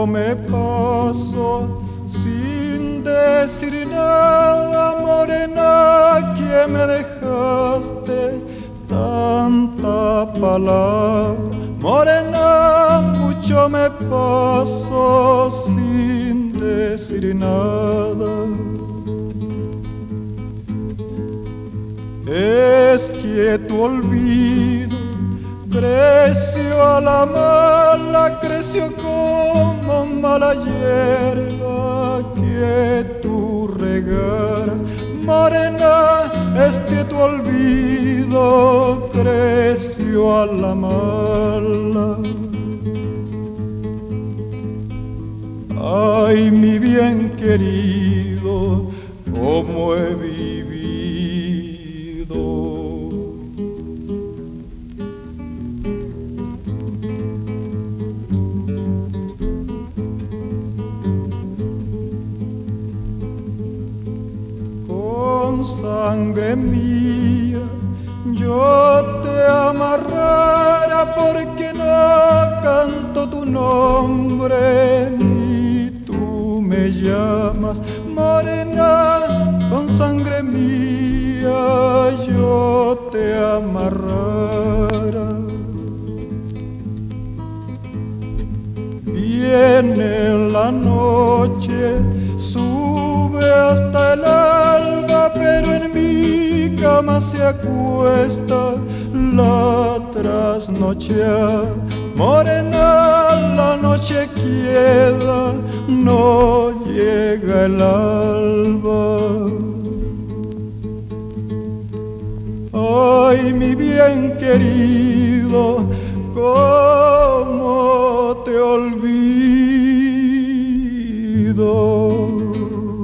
me paso sin decir nada, morena, que me dejaste tanta palabra. Morena, mucho me paso sin decir nada. Es que tu olvido creció a la mala, creció como mala hierba que tú regaras. Morena, es que tu olvido creció a la mala. Ay, mi bien querido, cómo he vivido. Con sangre mía yo te amarrara, porque no canto tu nombre ni tú me llamas. Morena, con sangre mía yo te amarrara. Viene la noche, sube hasta el alba, pero en mi cama se acuesta la trasnochea. Morena, la noche queda, no llega el alba. Ay, mi bien querido, cómo te olvido.